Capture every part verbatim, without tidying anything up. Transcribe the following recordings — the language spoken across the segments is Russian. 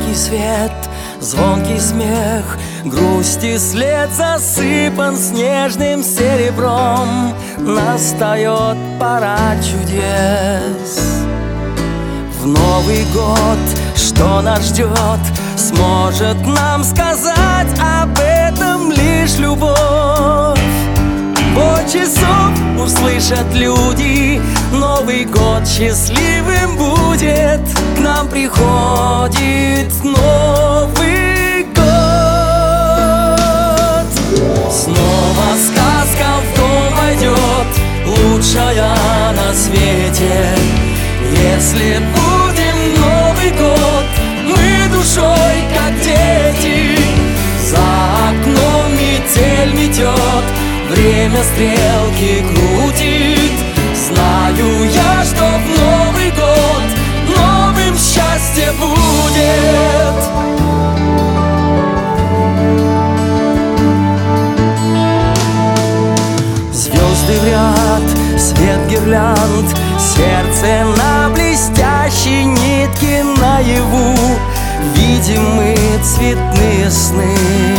яркий свет, звонкий смех, грусти след засыпан снежным серебром. Настает пора чудес. В Новый год, что нас ждет, сможет нам сказать об этом лишь любовь. По часов услышат люди, Новый год счастливым будет. К нам приходит Новый год. Снова сказка в дом войдет, лучшая на свете. Если будем Новый год мы душой, как дети. За окном метель метет, время стрелки крутит. Знаю я, что в Новый год новым счастье будет. Звезды в ряд, свет гирлянд, сердце на блестящей нитке наяву. Видим мы цветные сны.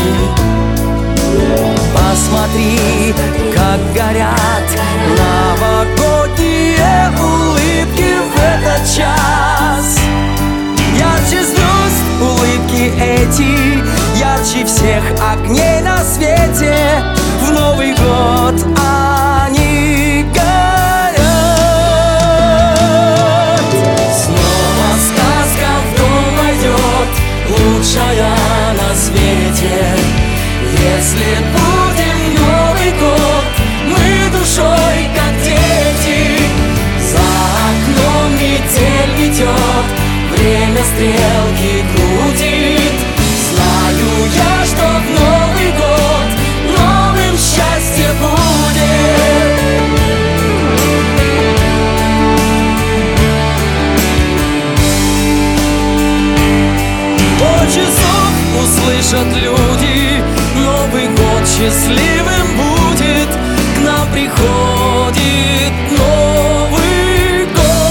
Посмотри, как горят новогодние улыбки в этот час. Ярче звезд улыбки эти, ярче всех огней на свете. В Новый год они горят. Снова сказка в дом войдет, лучшая на свете. Если будем Новый год мы душой, как дети. За окном метель метет, время стрелки крутит. Знаю я, что в Новый год новым счастье будет. По часов услышат люди, Новый год счастливым будет. К нам приходит Новый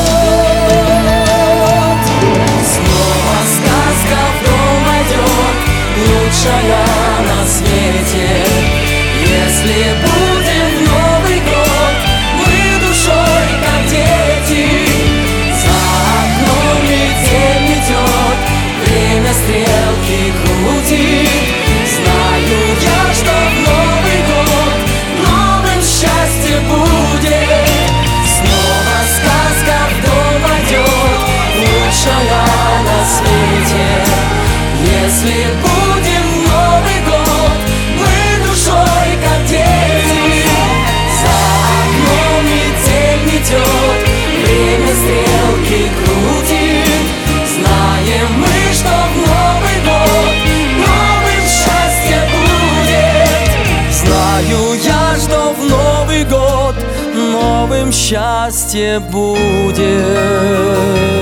год. Снова сказка в дом войдет, лучшая на свете. Если будем в Новый год мы душой, как дети. За окном метель метет, время стрелки крутит. Знаю я, что в Новый год новым счастье будет. Снова сказка в дом войдет, лучшая на свете. Если будем в Новый год мы душой, как дети. За окном метель метет, время стрелки крутит. Знаем мы, что в Новый год новым счастье будет. Знаю я, что в Новый год новым счастье будет.